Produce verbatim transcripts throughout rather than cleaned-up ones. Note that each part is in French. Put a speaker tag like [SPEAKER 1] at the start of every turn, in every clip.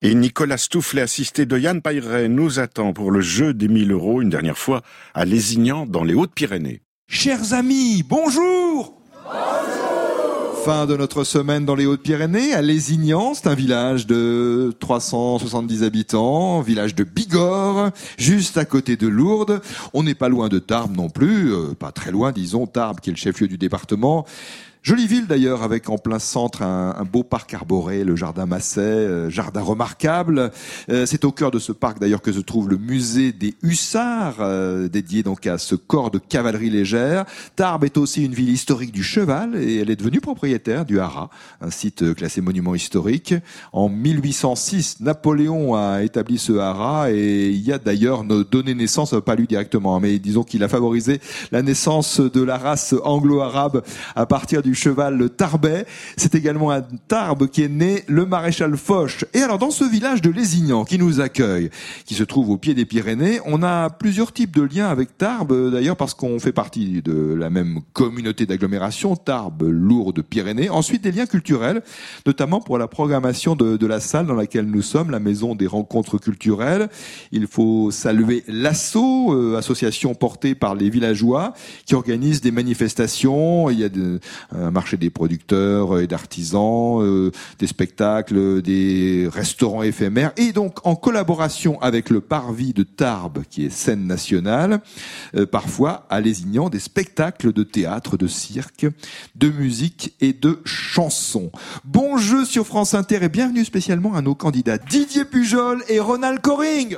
[SPEAKER 1] Et Nicolas Stoufflet, assisté de Yann Pailleret, nous attend pour le jeu des mille euros, une dernière fois à Lézignan, dans les Hautes-Pyrénées.
[SPEAKER 2] Chers amis, bonjour! Fin de notre semaine dans les Hautes-Pyrénées, à Lézignan, c'est un village de trois cent soixante-dix habitants, village de Bigorre, juste à côté de Lourdes. On n'est pas loin de Tarbes non plus, euh, pas très loin, disons, Tarbes qui est le chef-lieu du département. Jolie ville d'ailleurs, avec en plein centre un, un beau parc arboré, le jardin Masset, euh, jardin remarquable. Euh, c'est au cœur de ce parc d'ailleurs que se trouve le musée des Hussards, euh, dédié donc à ce corps de cavalerie légère. Tarbes est aussi une ville historique du cheval et elle est devenue propriétaire du Haras, un site classé monument historique. En mille huit cent six, Napoléon a établi ce Haras et il y a d'ailleurs nos données naissance, pas lui directement, mais disons qu'il a favorisé la naissance de la race anglo-arabe à partir du cheval tarbais. C'est également à Tarbes qu'est né le maréchal Foch. Et alors, dans ce village de Lézignan qui nous accueille, qui se trouve au pied des Pyrénées, on a plusieurs types de liens avec Tarbes, d'ailleurs parce qu'on fait partie de la même communauté d'agglomération, Tarbes, Lourdes, Pyrénées. Ensuite, des liens culturels, notamment pour la programmation de, de la salle dans laquelle nous sommes, la maison des rencontres culturelles. Il faut saluer l'Asso, euh, association portée par les villageois, qui organise des manifestations. Il y a de, un marché des producteurs et d'artisans, euh, des spectacles, des restaurants éphémères, et donc en collaboration avec le Parvis de Tarbes, qui est scène nationale, euh, parfois à Lézignan, des spectacles de théâtre, de cirque, de musique et de chansons. Bon jeu sur France Inter et bienvenue spécialement à nos candidats Didier Pujol et Ronald Coring.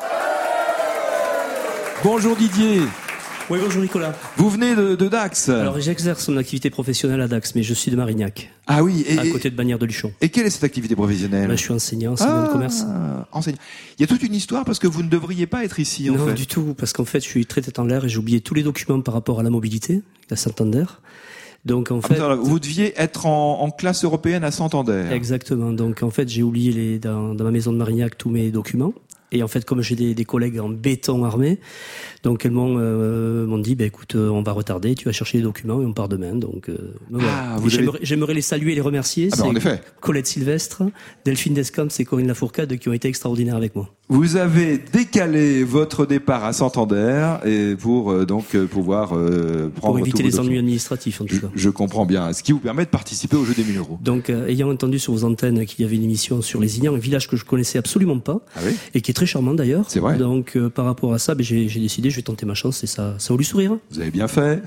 [SPEAKER 2] Bonjour Didier.
[SPEAKER 3] Oui, bonjour Nicolas.
[SPEAKER 2] Vous venez de, de Dax.
[SPEAKER 3] Alors j'exerce mon activité professionnelle à Dax, mais je suis de Marignac.
[SPEAKER 2] Ah oui, et,
[SPEAKER 3] à côté de Bagnères de Luchon.
[SPEAKER 2] Et quelle est cette activité professionnelle?
[SPEAKER 3] Ben, je suis enseignant, enseignant
[SPEAKER 2] ah,
[SPEAKER 3] de commerce.
[SPEAKER 2] Enseignant. Il y a toute une histoire parce que vous ne devriez pas être ici en
[SPEAKER 3] non,
[SPEAKER 2] fait.
[SPEAKER 3] Non, du tout, parce qu'en fait je suis très tête en l'air et j'ai oublié tous les documents par rapport à la mobilité, à Santander. Donc en fait,
[SPEAKER 2] alors, vous deviez être en, en classe européenne à Santander.
[SPEAKER 3] Exactement. Donc en fait, j'ai oublié les, dans, dans ma maison de Marignac tous mes documents. Et en fait, comme j'ai des, des collègues en béton armé, donc elles m'ont, euh, m'ont dit, bah, écoute, on va retarder, tu vas chercher les documents et on part demain. Donc, euh, voilà.
[SPEAKER 2] ah, vous
[SPEAKER 3] j'aimerais,
[SPEAKER 2] avez...
[SPEAKER 3] j'aimerais les saluer et les remercier.
[SPEAKER 2] Ah, bah, en effet.
[SPEAKER 3] Colette Sylvestre, Delphine Descamps et Corinne Lafourcade qui ont été extraordinaires avec moi.
[SPEAKER 2] Vous avez décalé votre départ à Santander et pour euh, donc euh, pouvoir euh, prendre
[SPEAKER 3] pour éviter
[SPEAKER 2] tous
[SPEAKER 3] les
[SPEAKER 2] vos
[SPEAKER 3] ennuis
[SPEAKER 2] documents.
[SPEAKER 3] administratifs en tout
[SPEAKER 2] je,
[SPEAKER 3] cas.
[SPEAKER 2] Je comprends bien. Ce qui vous permet de participer au jeu des mille euros.
[SPEAKER 3] Donc, euh, ayant entendu sur vos antennes qu'il y avait une émission sur Lézignan, un village que je connaissais absolument pas,
[SPEAKER 2] ah oui
[SPEAKER 3] et qui est très charmant d'ailleurs.
[SPEAKER 2] C'est vrai.
[SPEAKER 3] Donc, euh, par rapport à ça, ben, j'ai, j'ai décidé, je vais tenter ma chance et ça, ça vaut du sourire.
[SPEAKER 2] Vous avez bien fait.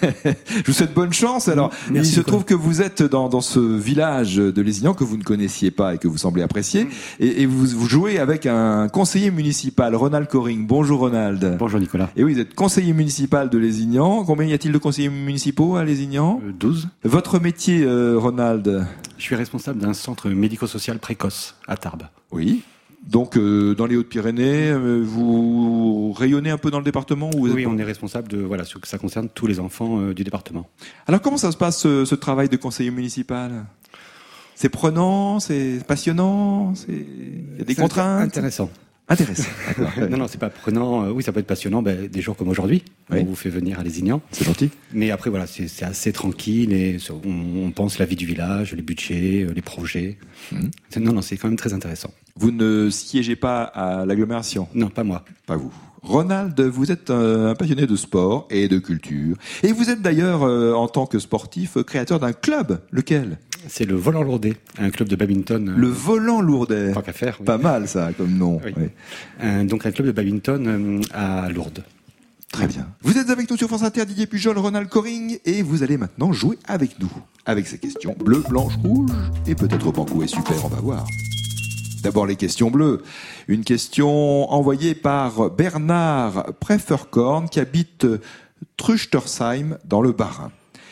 [SPEAKER 2] Je vous souhaite bonne chance. Alors,
[SPEAKER 3] Merci
[SPEAKER 2] il se
[SPEAKER 3] beaucoup.
[SPEAKER 2] trouve que vous êtes dans, dans ce village de Lézignan que vous ne connaissiez pas et que vous semblez apprécier, et, et vous, vous jouez avec un conseiller municipal. Ronald Coring. Bonjour Ronald.
[SPEAKER 4] Bonjour Nicolas.
[SPEAKER 2] Et oui, vous êtes conseiller municipal de Lézignan. Combien y a-t-il de conseillers municipaux à Lézignan?
[SPEAKER 4] euh, douze.
[SPEAKER 2] Votre métier, euh, Ronald?
[SPEAKER 4] Je suis responsable d'un centre médico-social précoce à Tarbes.
[SPEAKER 2] Oui. Donc, euh, dans les Hautes-Pyrénées, euh, vous rayonnez un peu dans le département ou vous
[SPEAKER 4] Oui,
[SPEAKER 2] êtes...
[SPEAKER 4] on est responsable de, voilà, ça concerne tous les enfants euh, du département.
[SPEAKER 2] Alors, comment ça se passe, ce, ce travail de conseiller municipal? C'est prenant, c'est passionnant, c'est... il y a des
[SPEAKER 4] C'est
[SPEAKER 2] contraintes?
[SPEAKER 4] Intéressant.
[SPEAKER 2] Intéressant.
[SPEAKER 4] non, non, c'est pas prenant. Euh, oui, ça peut être passionnant, ben, des jours comme aujourd'hui,
[SPEAKER 2] oui.
[SPEAKER 4] on vous fait venir à Lézignan.
[SPEAKER 2] C'est gentil.
[SPEAKER 4] Mais après, voilà, c'est, c'est assez tranquille et on, on pense la vie du village, les budgets, les projets. Mmh. Non, non, c'est quand même très intéressant.
[SPEAKER 2] Vous ne siégez pas à l'agglomération?
[SPEAKER 4] Non, pas moi.
[SPEAKER 2] Pas vous. Ronald, vous êtes un passionné de sport et de culture. Et vous êtes d'ailleurs, euh, en tant que sportif, créateur d'un club. Lequel?
[SPEAKER 4] C'est le Volant Lourdais, un club de badminton.
[SPEAKER 2] Le Volant Lourdais.
[SPEAKER 4] Tant qu'à faire. Oui.
[SPEAKER 2] Pas mal ça comme nom.
[SPEAKER 4] Oui.
[SPEAKER 2] Oui.
[SPEAKER 4] Un, donc un club de badminton euh, à Lourdes.
[SPEAKER 2] Très bien. Vous êtes avec nous sur France Inter, Didier Pujol, Ronald Coring, et vous allez maintenant jouer avec nous. Avec ces questions bleu, blanche, rouge, et peut-être banco et super, on va voir. D'abord les questions bleues. Une question envoyée par Bernard Pfefferkorn qui habite Truchtersheim dans le Bas-Rhin.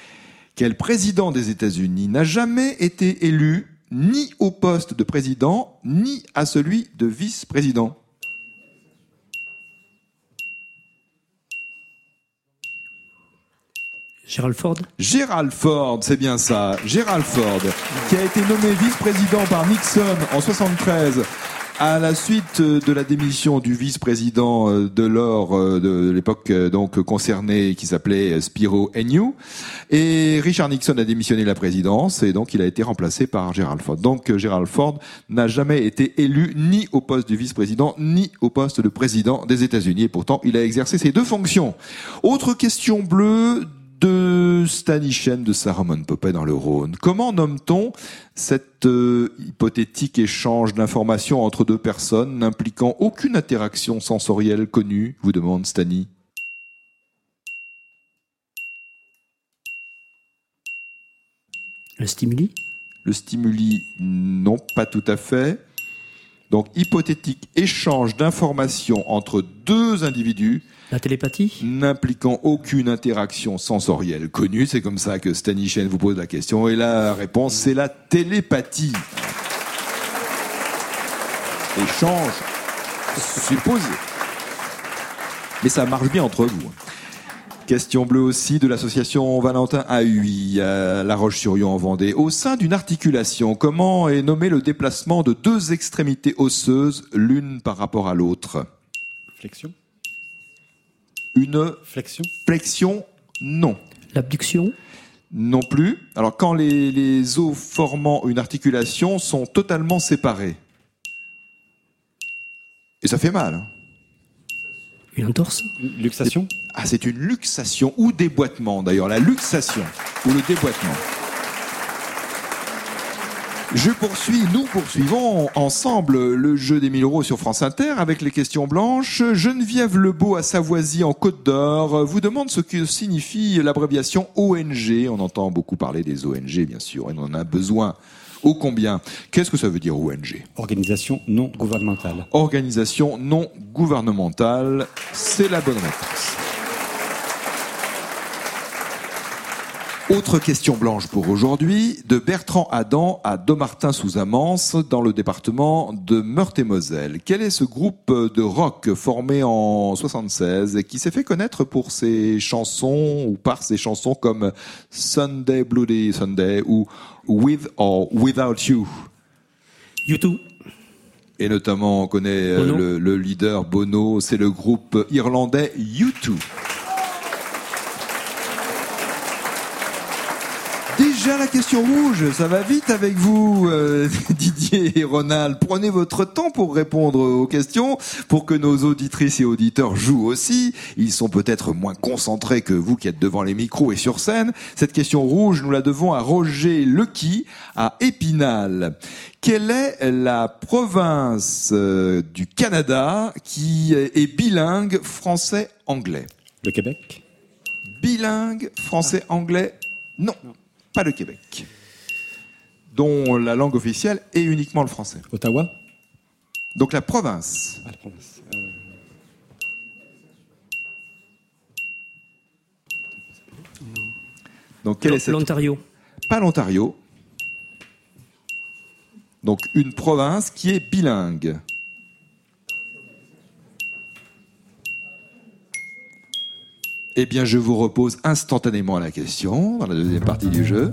[SPEAKER 2] Quel président des États-Unis n'a jamais été élu ni au poste de président ni à celui de vice-président?
[SPEAKER 3] Gerald Ford.
[SPEAKER 2] Gerald Ford, c'est bien ça. Gerald Ford, qui a été nommé vice-président par Nixon en soixante-treize À la suite de la démission du vice-président Delors de l'époque donc concernée, qui s'appelait Spiro Agnew, et Richard Nixon a démissionné de la présidence et donc il a été remplacé par Gerald Ford. Donc Gerald Ford n'a jamais été élu ni au poste de vice-président ni au poste de président des États-Unis, et pourtant il a exercé ces deux fonctions. Autre question bleue de Stanishen de Saramon-Popey dans le Rhône. Comment nomme-t-on cet euh, hypothétique échange d'informations entre deux personnes n'impliquant aucune interaction sensorielle connue, vous demande Stani?
[SPEAKER 3] Le stimuli?
[SPEAKER 2] Le stimuli, non, pas tout à fait. Donc, hypothétique échange d'informations entre deux individus.
[SPEAKER 3] La télépathie?
[SPEAKER 2] N'impliquant aucune interaction sensorielle connue. C'est comme ça que Stanishen vous pose la question. Et la réponse, c'est la télépathie. Échange supposé. Mais ça marche bien entre vous. Question bleue aussi de l'association Valentin A U I à La Roche-sur-Yon en Vendée. Au sein d'une articulation, comment est nommé le déplacement de deux extrémités osseuses, l'une par rapport à l'autre?
[SPEAKER 4] Flexion.
[SPEAKER 2] Une
[SPEAKER 4] flexion.
[SPEAKER 2] Flexion, non.
[SPEAKER 3] L'abduction?
[SPEAKER 2] Non plus. Alors quand les, les os formant une articulation sont totalement séparés. Et ça fait mal. Hein.
[SPEAKER 3] Une entorse?
[SPEAKER 4] Luxation?
[SPEAKER 2] Ah, c'est une luxation ou déboîtement d'ailleurs, la luxation ou le déboîtement. Je poursuis, nous poursuivons ensemble le jeu des mille euros sur France Inter avec les questions blanches. Geneviève Lebeau à Savoisy en Côte d'Or vous demande ce que signifie l'abréviation O N G. On entend beaucoup parler des O N G bien sûr, et on en a besoin. Ô combien? Qu'est-ce que ça veut dire O N G?
[SPEAKER 4] Organisation non gouvernementale.
[SPEAKER 2] Organisation non gouvernementale, c'est la bonne réponse. Autre question blanche pour aujourd'hui, de Bertrand Adam à Dommartin-sous-Amance, dans le département de Meurthe-et-Moselle. Quel est ce groupe de rock formé en soixante-seize et qui s'est fait connaître pour ses chansons ou par ses chansons comme Sunday Bloody Sunday ou With or Without You?
[SPEAKER 3] U deux.
[SPEAKER 2] Et notamment, on connaît le, le leader Bono, c'est le groupe irlandais U deux. Déjà la question rouge, ça va vite avec vous, euh, Didier et Ronald. Prenez votre temps pour répondre aux questions, pour que nos auditrices et auditeurs jouent aussi. Ils sont peut-être moins concentrés que vous qui êtes devant les micros et sur scène. Cette question rouge, nous la devons à Roger Lequy, à Épinal. Quelle est la province euh, du Canada qui est bilingue français-anglais?
[SPEAKER 4] Le Québec?
[SPEAKER 2] Bilingue français-anglais? Non. non. Pas le Québec, dont la langue officielle est uniquement le français.
[SPEAKER 4] Ottawa?
[SPEAKER 2] Donc la province.
[SPEAKER 4] Ah, la province. Euh...
[SPEAKER 2] Donc quelle est cette...
[SPEAKER 3] L'Ontario.
[SPEAKER 2] Pas l'Ontario. Donc une province qui est bilingue. Eh bien, je vous repose instantanément la question dans la deuxième partie du jeu.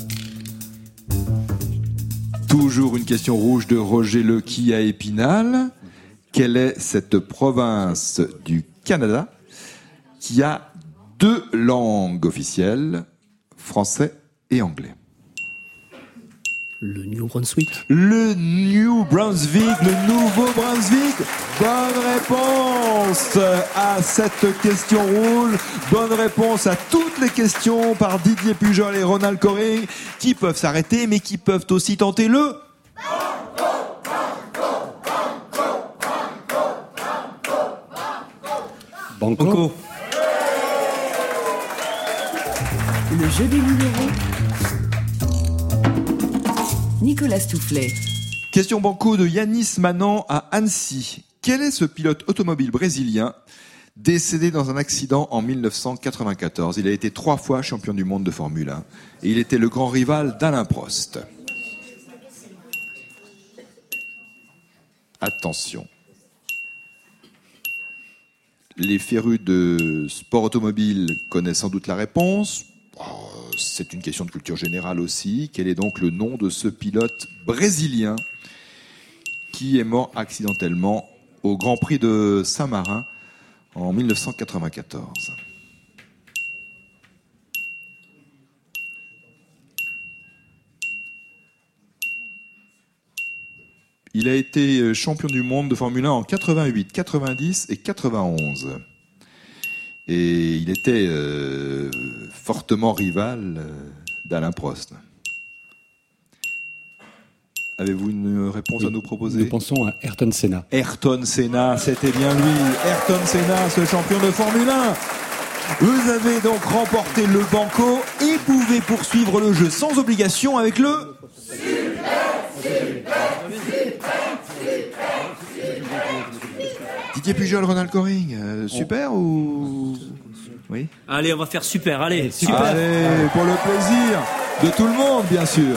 [SPEAKER 2] Toujours une question rouge de Roger Lequy à Épinal. Quelle est cette province du Canada qui a deux langues officielles, français et anglais?
[SPEAKER 3] Le New Brunswick.
[SPEAKER 2] Le New Brunswick, le Nouveau-Brunswick. Bonne réponse à cette question rouge. Bonne réponse à toutes les questions par Didier Pujol et Ronald Coring, qui peuvent s'arrêter, mais qui peuvent aussi tenter le...
[SPEAKER 4] Banco.
[SPEAKER 3] Banco.
[SPEAKER 5] Le jeu des mille euros. Nicolas Stoufflet.
[SPEAKER 2] Question banco de Yanis Manan à Annecy. Quel est ce pilote automobile brésilien décédé dans un accident en mille neuf cent quatre-vingt-quatorze? Il a été trois fois champion du monde de Formule un et il était le grand rival d'Alain Prost. Attention. Les férus de sport automobile connaissent sans doute la réponse. Oh, c'est une question de culture générale aussi. Quel est donc le nom de ce pilote brésilien qui est mort accidentellement au Grand Prix de Saint-Marin en mille neuf cent quatre-vingt-quatorze. Il a été champion du monde de Formule un en quatre-vingt-huit, quatre-vingt-dix et quatre-vingt-onze. Et il était euh, fortement rival euh, d'Alain Prost. Avez-vous une réponse
[SPEAKER 4] Oui,
[SPEAKER 2] à nous proposer?
[SPEAKER 4] Nous pensons à Ayrton Senna.
[SPEAKER 2] Ayrton Senna, c'était bien lui. Ayrton Senna, ce champion de Formule un. Vous avez donc remporté le banco et pouvez poursuivre le jeu sans obligation avec le... Didier Pujol, Ronald Coring, euh, super ou... Oui.
[SPEAKER 3] Allez, on va faire super, allez, super.
[SPEAKER 2] Allez, pour le plaisir de tout le monde, bien sûr.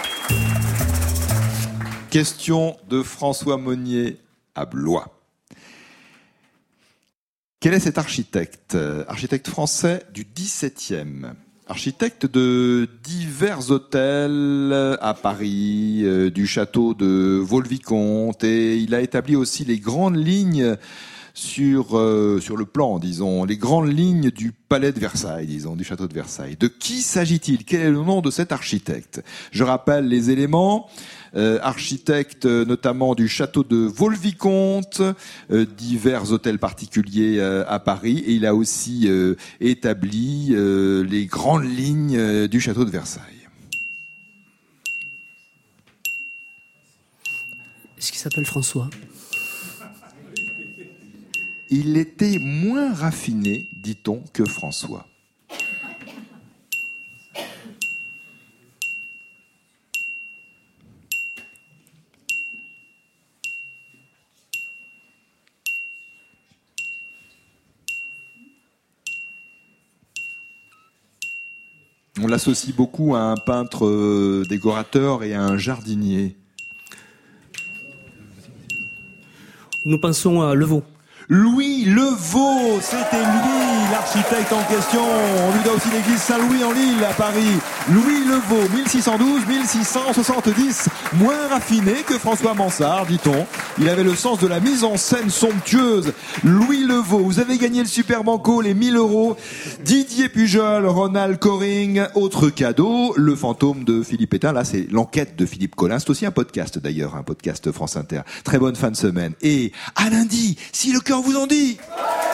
[SPEAKER 2] Question de François Monnier à Blois. Quel est cet architecte, architecte français du dix-septième, architecte de divers hôtels à Paris, euh, du château de Vaux-le-Vicomte, et il a établi aussi les grandes lignes sur euh, sur le plan, disons, les grandes lignes du palais de Versailles, disons, du château de Versailles. De qui s'agit-il? Quel est le nom de cet architecte? Je rappelle les éléments. Euh, architecte euh, notamment du château de Vaux-le-Vicomte, euh, divers hôtels particuliers euh, à Paris, et il a aussi euh, établi euh, les grandes lignes euh, du château de Versailles.
[SPEAKER 3] Est-ce qu'il s'appelle François?
[SPEAKER 2] Il était moins raffiné, dit-on, que François. On l'associe beaucoup à un peintre euh, décorateur et à un jardinier.
[SPEAKER 3] Nous pensons à Levaux.
[SPEAKER 2] Louis Levaux, c'était lui, l'architecte en question. On lui doit aussi l'église Saint-Louis en Lille à Paris. Louis Levaux, mille six cent douze à mille six cent soixante-dix, moins raffiné que François Mansart, dit-on. Il avait le sens de la mise en scène somptueuse. Louis Levaux, vous avez gagné le Super Banco, les mille euros. Didier Pujol, Ronald Coring, autre cadeau, le fantôme de Philippe Pétain. Là, c'est l'enquête de Philippe Collin. C'est aussi un podcast d'ailleurs, un podcast France Inter. Très bonne fin de semaine. Et à lundi, si le cœur vous en dit.